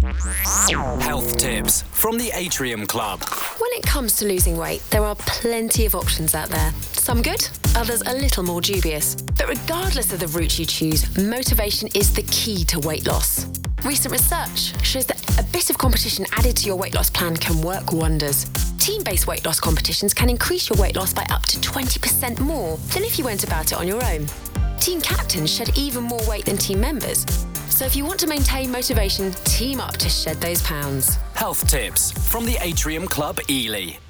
Health tips from the Atrium Club. When it comes to losing weight, there are plenty of options out there. Some good, others a little more dubious. But regardless of the route you choose, motivation is the key to weight loss. Recent research shows that a bit of competition added to your weight loss plan can work wonders. Team-based weight loss competitions can increase your weight loss by up to 20% more than if you went about it on your own. Team captains shed even more weight than team members. So if you want to maintain motivation, team up to shed those pounds. Health tips from the Atrium Club, Ely.